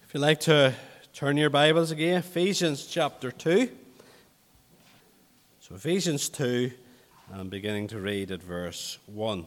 If you'd like to turn your Bibles again, Ephesians chapter 2. So Ephesians 2, and I'm beginning to read at verse 1.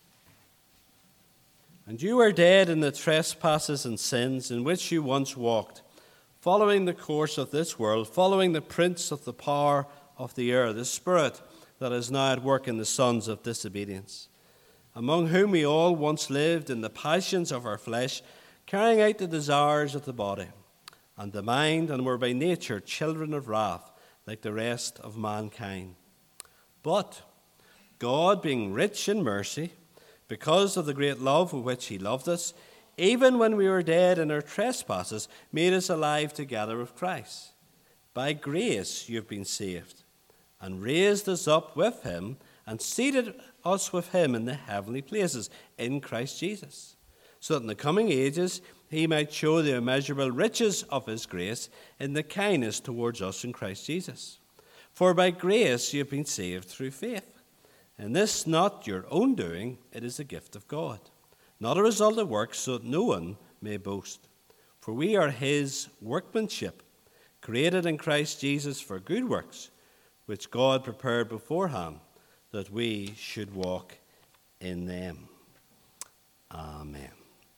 And you were dead in the trespasses and sins in which you once walked, following the course of this world, following the prince of the power of the air, the spirit that is now at work in the sons of disobedience, among whom we all once lived in the passions of our flesh, carrying out the desires of the body and the mind, and were by nature children of wrath, like the rest of mankind. But God, being rich in mercy, because of the great love with which he loved us, even when we were dead in our trespasses, made us alive together with Christ. By grace you have been saved, and raised us up with him, and seated us with him in the heavenly places in Christ Jesus, so that in the coming ages he might show the immeasurable riches of his grace in the kindness towards us in Christ Jesus. For by grace you have been saved through faith. And this not your own doing, it is a gift of God, not a result of works, so that no one may boast. For we are his workmanship, created in Christ Jesus for good works, which God prepared beforehand that we should walk in them. Amen.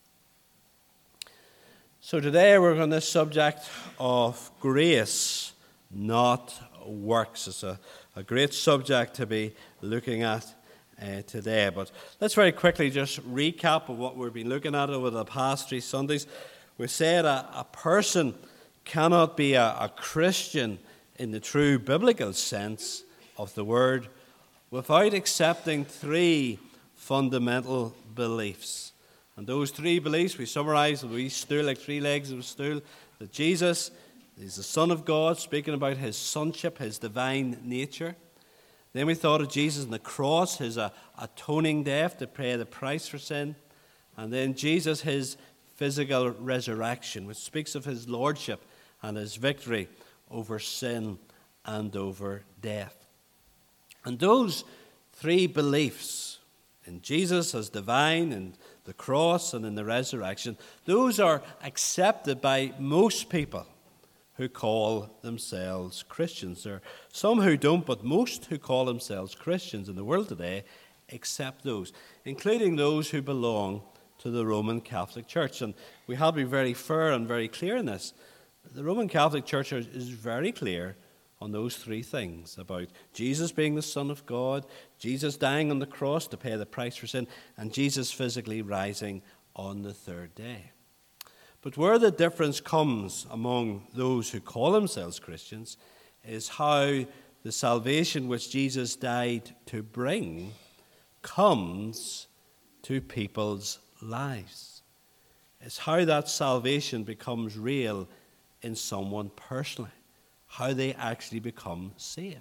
So today we're on this subject of grace, not works. It's a great subject to be looking at today. But let's very quickly just recap of what we've been looking at over the past 3 Sundays. We said a person cannot be a Christian in the true biblical sense of the word without accepting 3 fundamental beliefs. And those 3 beliefs we summarized with a wee stool, like 3 legs of a stool, that Jesus is the Son of God, speaking about his sonship, his divine nature. Then we thought of Jesus on the cross, his atoning death to pay the price for sin. And then Jesus, his physical resurrection, which speaks of his lordship and his victory over sin and over death. And those 3 beliefs in Jesus as divine, and the cross, and in the resurrection, those are accepted by most people who call themselves Christians. There are some who don't, but most who call themselves Christians in the world today accept those, including those who belong to the Roman Catholic Church. And we have to be very fair and very clear in this. The Roman Catholic Church is very clear on those 3 things, about Jesus being the Son of God, Jesus dying on the cross to pay the price for sin, and Jesus physically rising on the 3rd day. But where the difference comes among those who call themselves Christians is how the salvation which Jesus died to bring comes to people's lives. It's how that salvation becomes real in someone personally, how they actually become saved.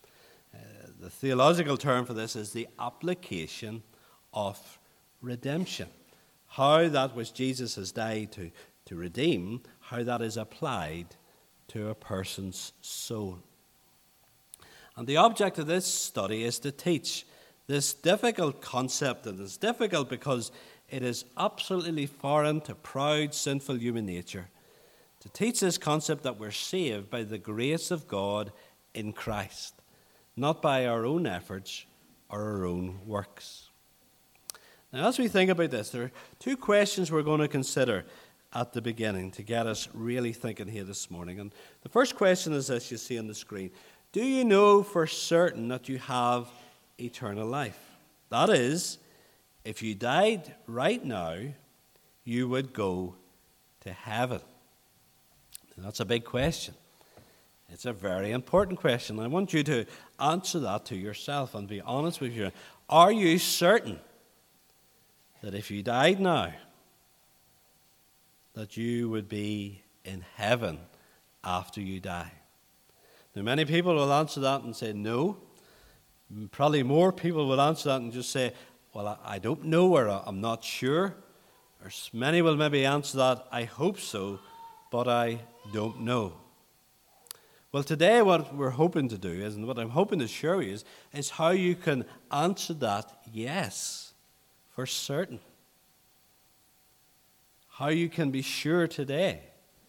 The theological term for this is the application of redemption. How that which Jesus has died to redeem, how that is applied to a person's soul. And the object of this study is to teach this difficult concept, and it's difficult because it is absolutely foreign to proud, sinful human nature, to teach this concept that we're saved by the grace of God in Christ, not by our own efforts or our own works. Now, as we think about this, there are 2 questions we're going to consider at the beginning to get us really thinking here this morning. And the first question is this, you see on the screen. Do you know for certain that you have eternal life? That is, if you died right now, you would go to heaven. And that's a big question. It's a very important question. I want you to answer that to yourself and be honest with you. Are you certain that if you died now, that you would be in heaven after you die? Now, many people will answer that and say no. Probably more people will answer that and just say, well, I don't know, or I'm not sure. Or many will maybe answer that, I hope so, but I don't know. Well, today what we're hoping to do is, and what I'm hoping to show you is how you can answer that yes for certain. How you can be sure today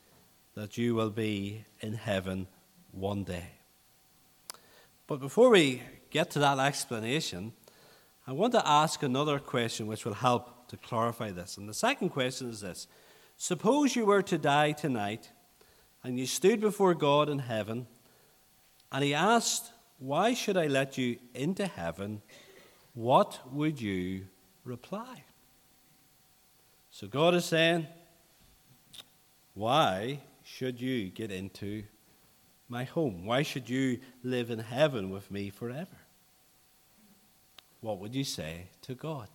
that you will be in heaven one day. But before we get to that explanation, I want to ask another question which will help to clarify this. And the second question is this. Suppose you were to die tonight and you stood before God in heaven and he asked, "Why should I let you into heaven?" What would you reply? So God is saying, why should you get into my home? Why should you live in heaven with me forever? What would you say to God?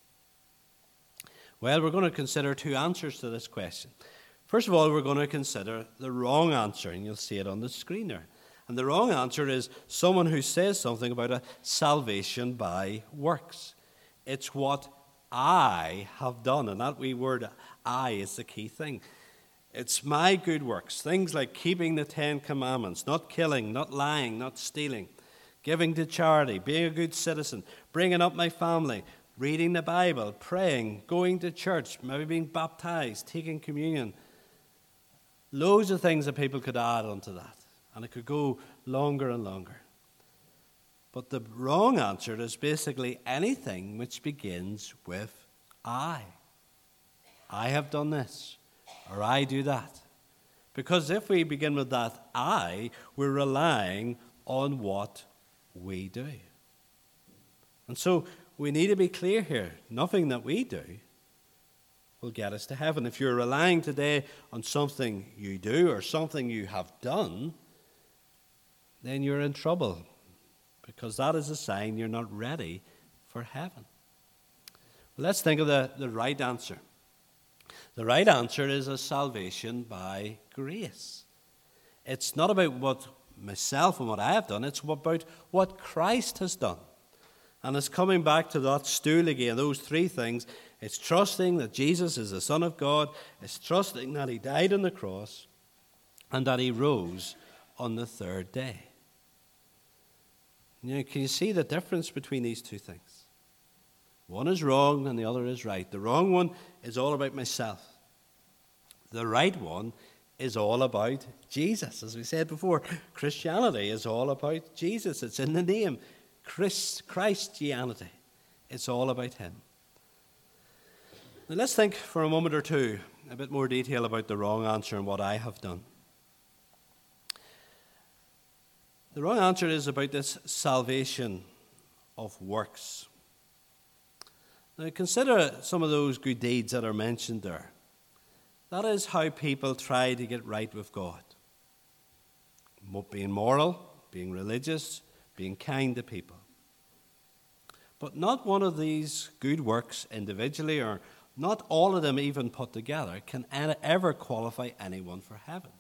Well, we're going to consider two answers to this question. First of all, we're going to consider the wrong answer, and you'll see it on the screen there. And the wrong answer is someone who says something about a salvation by works. It's what I have done, and that wee word I is the key thing. It's my good works, things like keeping the 10 Commandments, not killing, not lying, not stealing, giving to charity, being a good citizen, bringing up my family, reading the Bible, praying, going to church, maybe being baptized, taking communion. Loads of things that people could add onto that, and it could go longer and longer. But the wrong answer is basically anything which begins with I. I have done this, or I do that. Because if we begin with that I, we're relying on what we do. And so we need to be clear here. Nothing that we do will get us to heaven. If you're relying today on something you do or something you have done, then you're in trouble, because that is a sign you're not ready for heaven. Well, let's think of the right answer. The right answer is a salvation by grace. It's not about what myself and what I have done. It's about what Christ has done. And it's coming back to that stool again, those three things. It's trusting that Jesus is the Son of God. It's trusting that he died on the cross and that he rose on the third day. You know, can you see the difference between these two things? One is wrong and the other is right. The wrong one is all about myself. The right one is all about Jesus. As we said before, Christianity is all about Jesus. It's in the name. Christianity. It's all about him. Now let's think for a moment or two, a bit more detail about the wrong answer and what I have done. The wrong answer is about this salvation of works. Now consider some of those good deeds that are mentioned there. That is how people try to get right with God. Being moral, being religious, being kind to people. But not one of these good works individually, or not all of them even put together, can ever qualify anyone for heaven.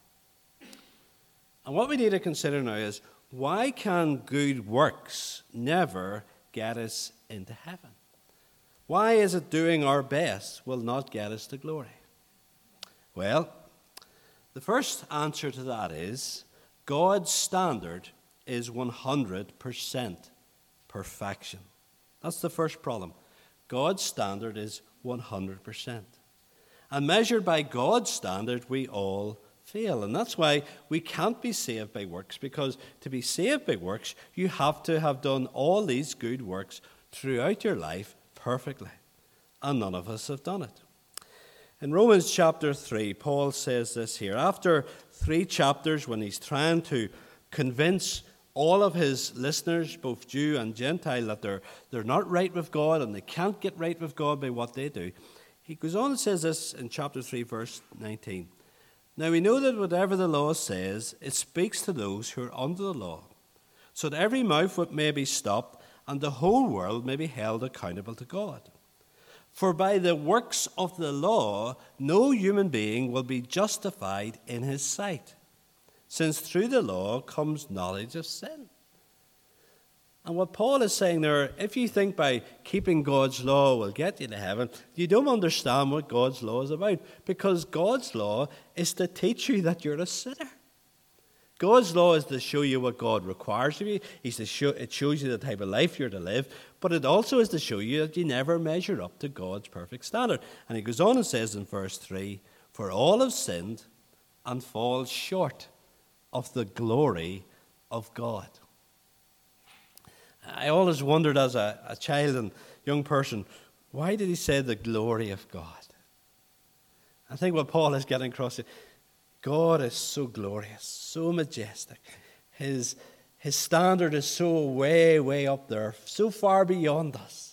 And what we need to consider now is, why can good works never get us into heaven? Why is it doing our best will not get us to glory? Well, the first answer to that is God's standard is 100% perfection. That's the first problem. God's standard is 100%. And measured by God's standard, we all fail. And that's why we can't be saved by works, because to be saved by works, you have to have done all these good works throughout your life perfectly. And none of us have done it. In Romans chapter 3, Paul says this here. After 3 chapters, when he's trying to convince all of his listeners, both Jew and Gentile, that they're not right with God and they can't get right with God by what they do, he goes on and says this in chapter 3, verse 19. Now we know that whatever the law says, it speaks to those who are under the law, so that every mouth may be stopped and the whole world may be held accountable to God. For by the works of the law, no human being will be justified in his sight, since through the law comes knowledge of sin. And what Paul is saying there, if you think by keeping God's law will get you to heaven, you don't understand what God's law is about, because God's law is to teach you that you're a sinner. God's law is to show you what God requires of you. It shows you the type of life you're to live, but it also is to show you that you never measure up to God's perfect standard. And he goes on and says in verse 3, for all have sinned and falls short of the glory of God. I always wondered as a child and young person, why did he say the glory of God? I think what Paul is getting across here, God is so glorious, so majestic. His standard is so way, way up there, so far beyond us.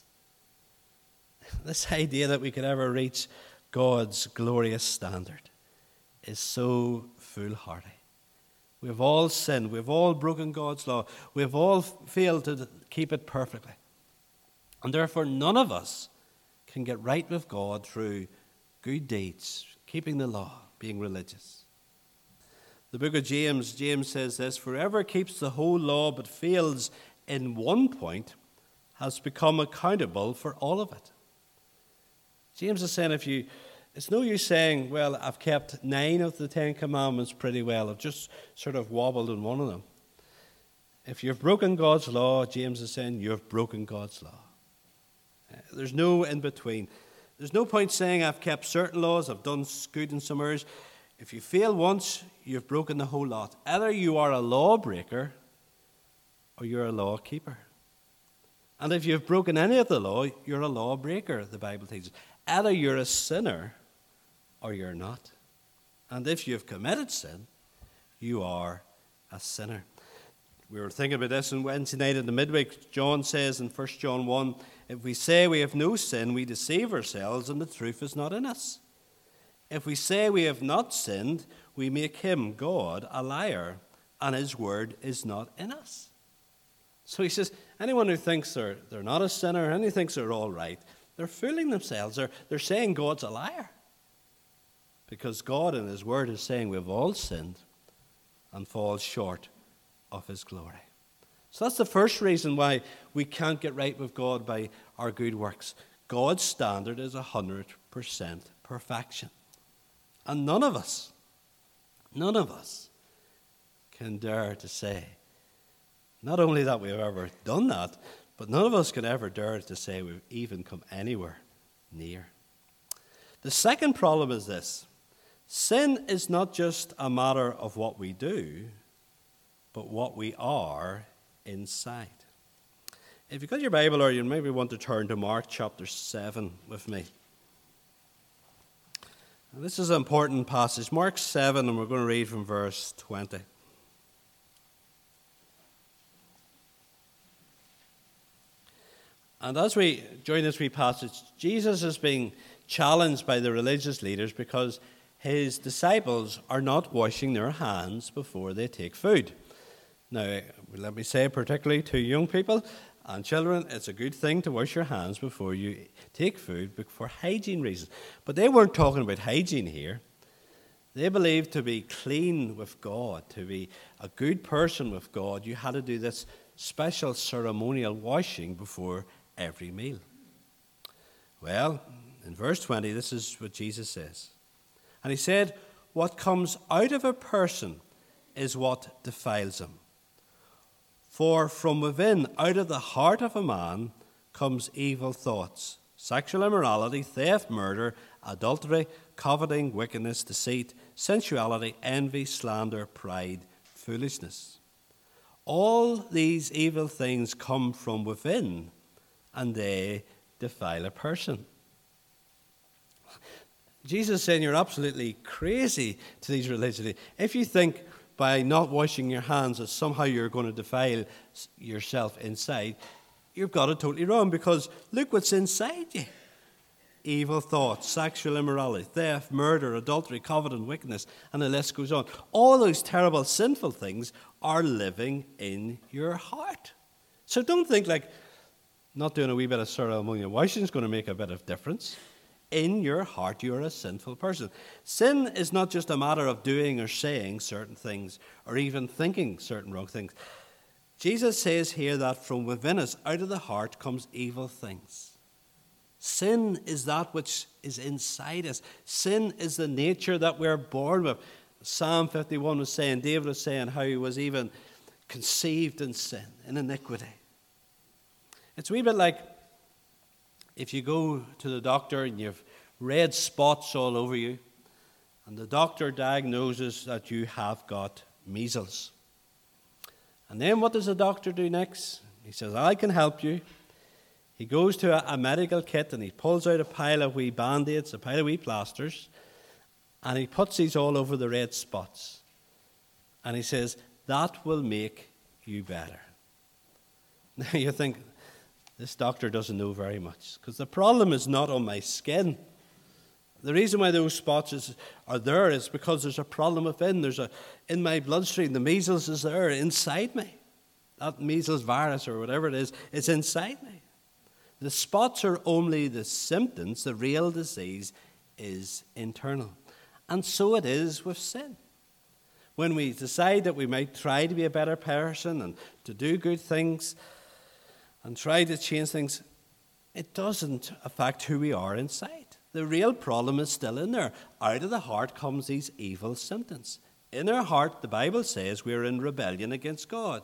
This idea that we could ever reach God's glorious standard is so foolhardy. We've all sinned. We've all broken God's law. We've all failed to keep it perfectly. And therefore, none of us can get right with God through good deeds, keeping the law, being religious. The book of James says this, "For whoever keeps the whole law but fails in one point has become accountable for all of it." James is saying it's no use saying, well, I've kept 9 of the 10 commandments pretty well. I've just sort of wobbled in one of them. If you've broken God's law, James is saying, you've broken God's law. There's no in between. There's no point saying I've kept certain laws, I've done good in some areas. If you fail once, you've broken the whole lot. Either you are a lawbreaker or you're a law keeper. And if you've broken any of the law, you're a lawbreaker, the Bible teaches. Either you're a sinner or you're not. And if you've committed sin, you are a sinner. We were thinking about this on Wednesday night in the midweek. John says in 1 John 1, if we say we have no sin, we deceive ourselves and the truth is not in us. If we say we have not sinned, we make him, God, a liar, and his word is not in us. So he says, anyone who thinks they're not a sinner, anyone who thinks they're all right, they're fooling themselves. They're saying God's a liar. Because God in his word is saying we've all sinned and fall short of his glory. So that's the first reason why we can't get right with God by our good works. God's standard is 100% perfection. And none of us can dare to say, not only that we've ever done that, but none of us can ever dare to say we've even come anywhere near. The second problem is this. Sin is not just a matter of what we do, but what we are inside. If you've got your Bible, or you maybe want to turn to Mark chapter 7 with me. Now, this is an important passage. Mark 7, and we're going to read from verse 20. And as we join this wee passage, Jesus is being challenged by the religious leaders because his disciples are not washing their hands before they take food. Now, let me say, particularly to young people and children, it's a good thing to wash your hands before you take food for hygiene reasons. But they weren't talking about hygiene here. They believed to be clean with God, to be a good person with God, you had to do this special ceremonial washing before every meal. Well, in verse 20, this is what Jesus says. And he said, what comes out of a person is what defiles him. For from within, out of the heart of a man, comes evil thoughts, sexual immorality, theft, murder, adultery, coveting, wickedness, deceit, sensuality, envy, slander, pride, foolishness. All these evil things come from within, and they defile a person. Jesus is saying you're absolutely crazy to these religious leaders. If you think by not washing your hands that somehow you're going to defile yourself inside, you've got it totally wrong, because look what's inside you. Evil thoughts, sexual immorality, theft, murder, adultery, coveting, wickedness, and the list goes on. All those terrible sinful things are living in your heart. So don't think like not doing a wee bit of ceremonial washing is going to make a bit of difference. In your heart, you're a sinful person. Sin is not just a matter of doing or saying certain things or even thinking certain wrong things. Jesus says here that from within us, out of the heart, comes evil things. Sin is that which is inside us. Sin is the nature that we're born with. Psalm 51 was saying, David was saying how he was even conceived in sin, in iniquity. It's a wee bit like if you go to the doctor and you've red spots all over you, and the doctor diagnoses that you have got measles. And then what does the doctor do next? He says, I can help you. He goes to a medical kit and he pulls out a pile of wee band-aids, a pile of wee plasters, and he puts these all over the red spots. And he says, that will make you better. Now you think, this doctor doesn't know very much, because the problem is not on my skin. The reason why those spots are there is because there's a problem within. In my bloodstream, the measles is there inside me. That measles virus or whatever it is inside me. The spots are only the symptoms. The real disease is internal. And so it is with sin. When we decide that we might try to be a better person and to do good things and try to change things, it doesn't affect who we are inside. The real problem is still in there. Out of the heart comes these evil symptoms. In our heart, the Bible says we're in rebellion against God.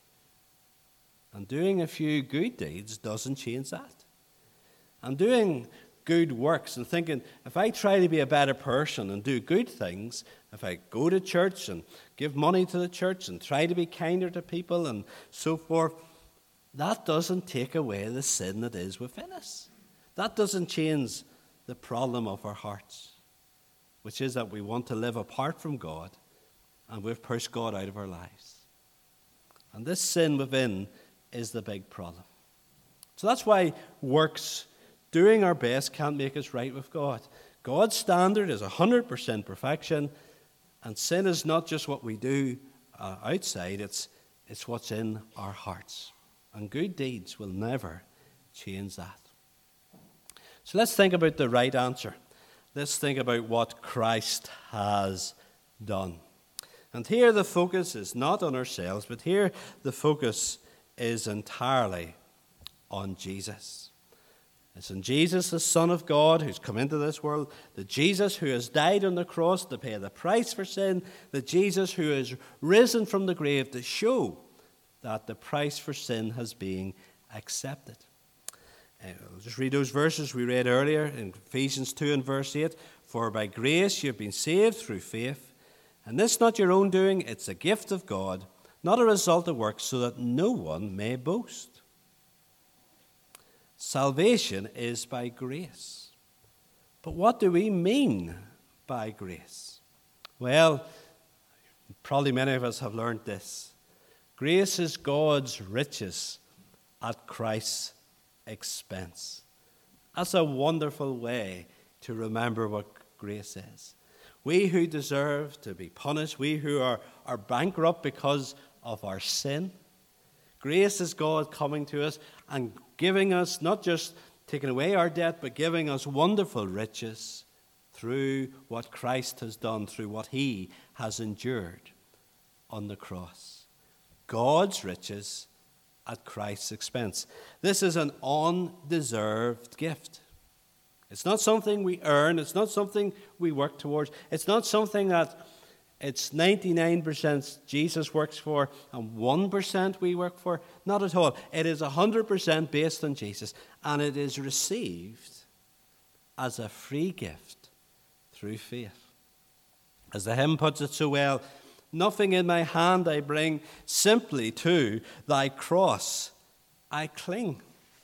And doing a few good deeds doesn't change that. And doing good works and thinking, if I try to be a better person and do good things, if I go to church and give money to the church and try to be kinder to people and so forth, that doesn't take away the sin that is within us. That doesn't change the problem of our hearts, which is that we want to live apart from God and we've pushed God out of our lives. And this sin within is the big problem. So that's why works, doing our best, can't make us right with God. God's standard is 100% perfection, and sin is not just what we do outside, it's what's in our hearts. And good deeds will never change that. So let's think about the right answer. Let's think about what Christ has done. And here the focus is not on ourselves, but here the focus is entirely on Jesus. It's on Jesus, the Son of God, who's come into this world, the Jesus who has died on the cross to pay the price for sin, the Jesus who has risen from the grave to show that the price for sin has been accepted. I'll just read those verses we read earlier in Ephesians 2 and verse 8. For by grace you've been saved through faith, and this not your own doing, it's a gift of God, not a result of works, so that no one may boast. Salvation is by grace. But what do we mean by grace? Well, probably many of us have learned this. Grace is God's riches at Christ's expense. That's a wonderful way to remember what grace is. We who deserve to be punished, we who are bankrupt because of our sin, grace is God coming to us and giving us, not just taking away our debt, but giving us wonderful riches through what Christ has done, through what he has endured on the cross. God's riches at Christ's expense. This is an undeserved gift. It's not something we earn. It's not something we work towards. It's not something that it's 99% Jesus works for and 1% we work for. Not at all. It is 100% based on Jesus, and it is received as a free gift through faith. As the hymn puts it so well, nothing in my hand I bring, simply to thy cross I cling.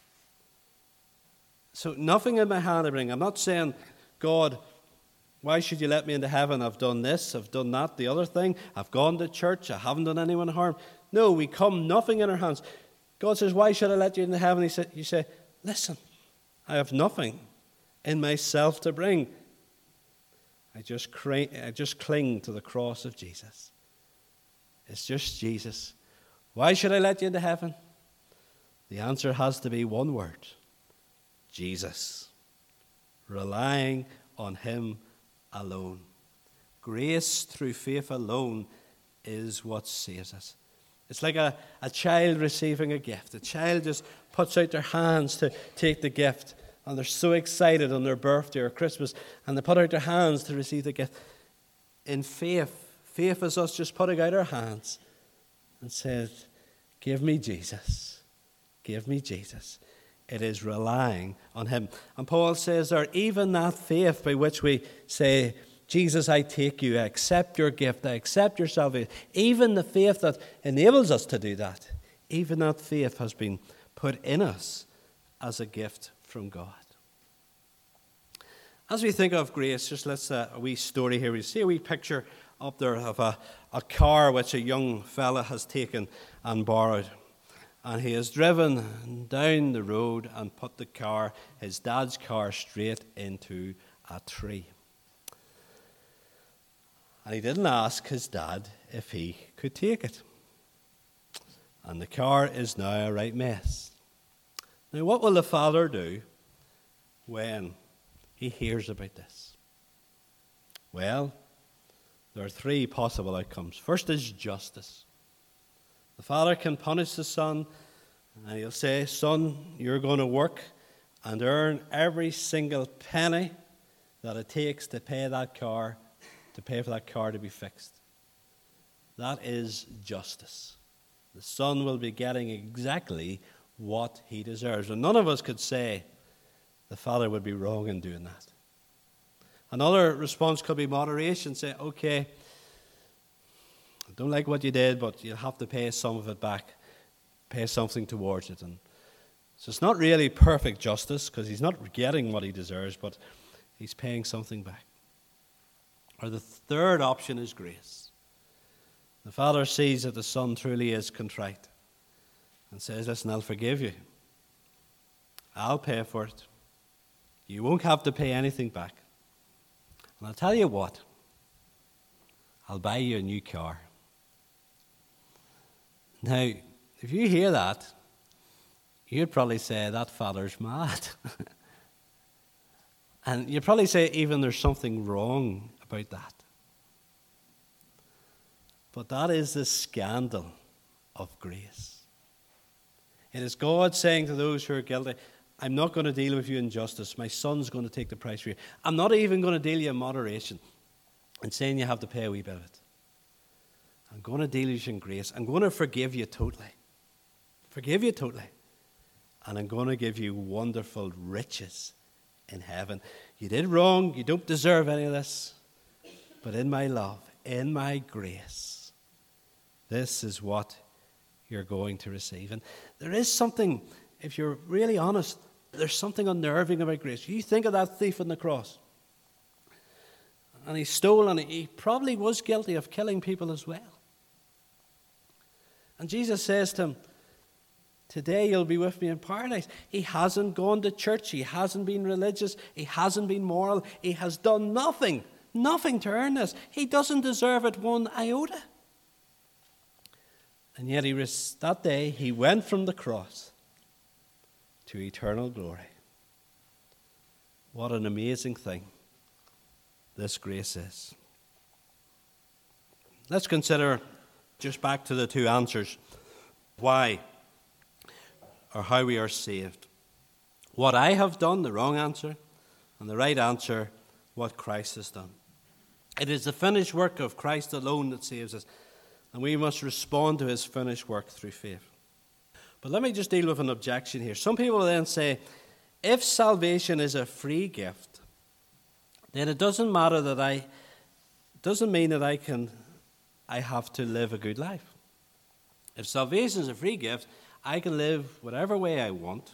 So nothing in my hand I bring. I'm not saying, God, why should you let me into heaven? I've done this, I've done that, the other thing. I've gone to church, I haven't done anyone harm. No, we come, nothing in our hands. God says, why should I let you into heaven? You say, listen, I have nothing in myself to bring. I just cling to the cross of Jesus. It's just Jesus. Why should I let you into heaven? The answer has to be one word: Jesus. Relying on him alone. Grace through faith alone is what saves us. It's like a child receiving a gift. A child just puts out their hands to take the gift, and they're so excited on their birthday or Christmas, and they put out their hands to receive the gift. In faith is us just putting out our hands and says, give me Jesus. Give me Jesus. It is relying on him. And Paul says there, even that faith by which we say, Jesus, I take you. I accept your gift. I accept your salvation. Even the faith that enables us to do that, even that faith has been put in us as a gift from God. As we think of grace, just let's a wee story here. We see a wee picture up there of a car which a young fella has taken and borrowed. And he has driven down the road and put his dad's car, straight into a tree. And he didn't ask his dad if he could take it. And the car is now a right mess. Now, what will the father do when he hears about this? Well, there are three possible outcomes. First is justice. The father can punish the son, and he'll say, son, you're going to work and earn every single penny that it takes to pay for that car to be fixed. That is justice. The son will be getting exactly what he deserves. And none of us could say the father would be wrong in doing that. Another response could be moderation. Say, okay, I don't like what you did, but you'll have to pay some of it back. Pay something towards it. And so it's not really perfect justice, because he's not getting what he deserves, but he's paying something back. Or the third option is grace. The father sees that the son truly is contrite and says, listen, I'll forgive you. I'll pay for it. You won't have to pay anything back. And I'll tell you what, I'll buy you a new car. Now, if you hear that, you'd probably say that father's mad. And you'd probably say even there's something wrong about that. But that is the scandal of grace. It is God saying to those who are guilty, I'm not going to deal with you in justice. My son's going to take the price for you. I'm not even going to deal you in moderation and saying you have to pay a wee bit of it. I'm going to deal with you in grace. I'm going to forgive you totally. Forgive you totally. And I'm going to give you wonderful riches in heaven. You did wrong. You don't deserve any of this. But in my love, in my grace, this is what you're going to receive. And there is something, if you're really honest, there's something unnerving about grace. You think of that thief on the cross. And he stole, and he probably was guilty of killing people as well. And Jesus says to him, today you'll be with me in paradise. He hasn't gone to church. He hasn't been religious. He hasn't been moral. He has done nothing to earn this. He doesn't deserve it one iota. And yet that day he went from the cross to eternal glory. What an amazing thing this grace is. Let's consider, just back to the two answers, why or how we are saved. What I have done, the wrong answer, and the right answer, what Christ has done. It is the finished work of Christ alone that saves us, and we must respond to his finished work through faith. But let me just deal with an objection here. Some people then say, if salvation is a free gift, then it doesn't matter that doesn't mean that I have to live a good life. If salvation is a free gift, I can live whatever way I want,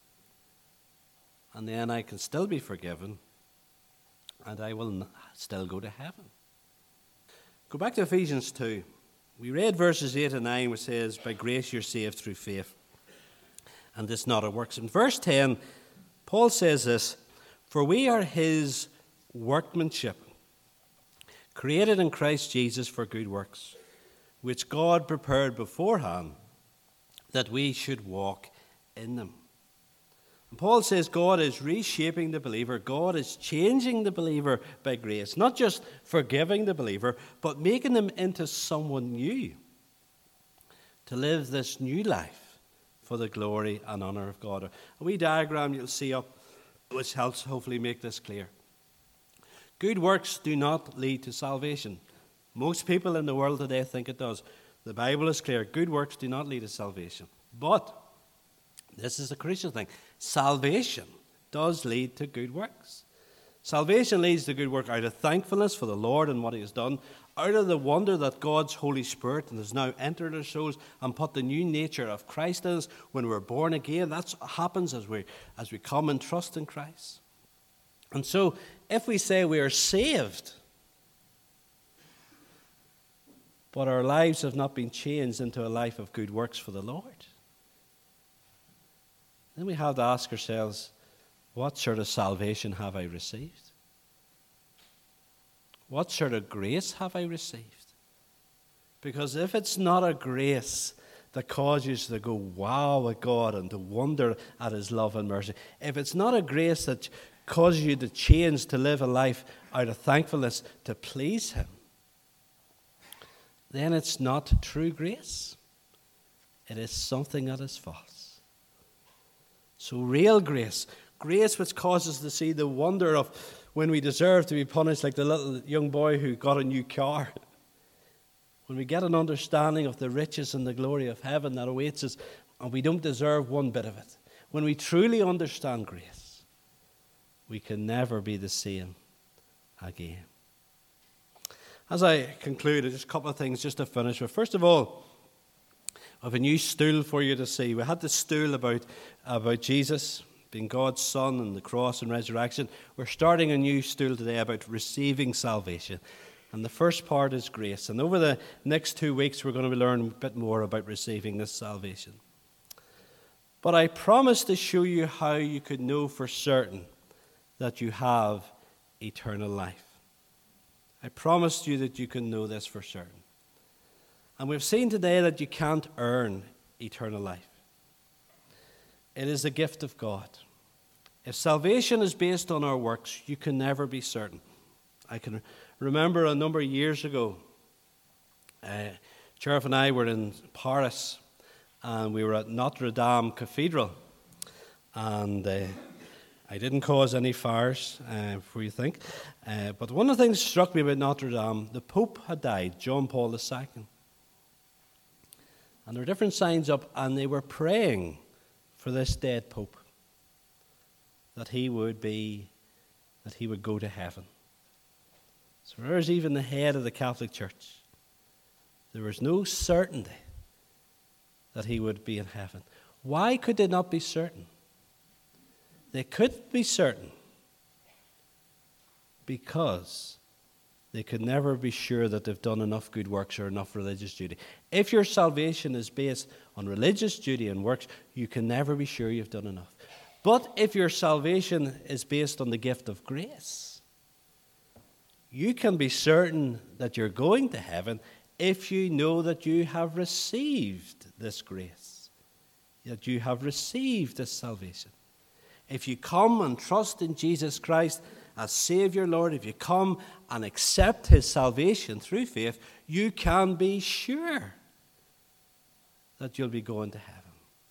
and then I can still be forgiven, and I will still go to heaven. Go back to Ephesians 2. We read verses 8 and 9, which says, by grace you're saved through faith, and this not of works. In verse 10, Paul says this, for we are his workmanship, created in Christ Jesus for good works, which God prepared beforehand that we should walk in them. And Paul says God is reshaping the believer. God is changing the believer by grace, not just forgiving the believer, but making them into someone new to live this new life for the glory and honor of God. A wee diagram you'll see up, which helps hopefully make this clear. Good works do not lead to salvation. Most people in the world today think it does. The Bible is clear. Good works do not lead to salvation. But, this is a crucial thing, salvation does lead to good works. Salvation leads to good work out of thankfulness for the Lord and what he has done, out of the wonder that God's Holy Spirit has now entered our souls and put the new nature of Christ in us when we're born again. That happens as we come and trust in Christ. And so, if we say we are saved, but our lives have not been changed into a life of good works for the Lord, then we have to ask ourselves, what sort of salvation have I received? What sort of grace have I received? Because if it's not a grace that causes you to go wow at God and to wonder at his love and mercy, if it's not a grace that causes you to change, to live a life out of thankfulness to please him, then it's not true grace. It is something that is false. So real grace, grace which causes us to see the wonder of when we deserve to be punished, like the little young boy who got a new car. When we get an understanding of the riches and the glory of heaven that awaits us, and we don't deserve one bit of it. When we truly understand grace, we can never be the same again. As I conclude, just a couple of things just to finish with. First of all, I have a new stool for you to see. We had the stool about Jesus being God's Son and the cross and resurrection. We're starting a new stool today about receiving salvation. And the first part is grace. And over the next 2 weeks, we're going to learn a bit more about receiving this salvation. But I promise to show you how you could know for certain that you have eternal life. I promised you that you can know this for certain. And we've seen today that you can't earn eternal life. It is a gift of God. If salvation is based on our works, you can never be certain. I can remember a number of years ago, Sheriff and I were in Paris, and we were at Notre Dame Cathedral. And I didn't cause any fires, before you think. But one of the things that struck me about Notre Dame, the Pope had died, John Paul II. And there were different signs up, and they were praying for this dead Pope, that he would go to heaven. So there's even the head of the Catholic Church. There was no certainty that he would be in heaven. Why could they not be certain? They could be certain because they could never be sure that they've done enough good works or enough religious duty. If your salvation is based on religious duty and works, you can never be sure you've done enough. But if your salvation is based on the gift of grace, you can be certain that you're going to heaven if you know that you have received this grace, that you have received this salvation. If you come and trust in Jesus Christ as Savior, Lord, if you come and accept his salvation through faith, you can be sure that you'll be going to heaven.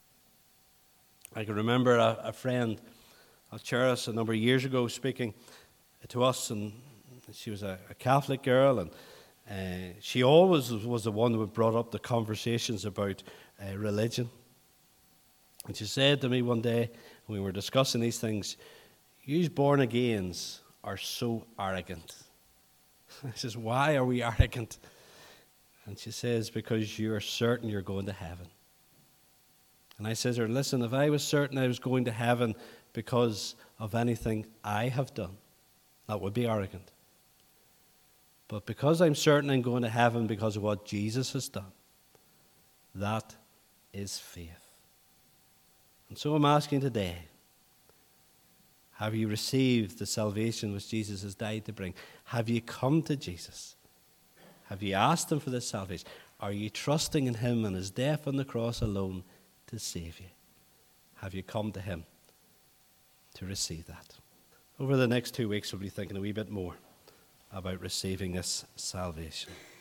I can remember a friend of Cheris a number of years ago speaking to us, and she was a Catholic girl, and she always was the one who brought up the conversations about religion. And she said to me one day, when we were discussing these things, "You born-agains are so arrogant." I says, "Why are we arrogant?" And she says, "Because you are certain you're going to heaven." And I says to her, "Listen, if I was certain I was going to heaven because of anything I have done, that would be arrogant. But because I'm certain I'm going to heaven because of what Jesus has done, that is faith." And so I'm asking today, have you received the salvation which Jesus has died to bring? Have you come to Jesus? Have you asked him for this salvation? Are you trusting in him and his death on the cross alone to save you? Have you come to him to receive that? Over the next 2 weeks, we'll be thinking a wee bit more about receiving this salvation.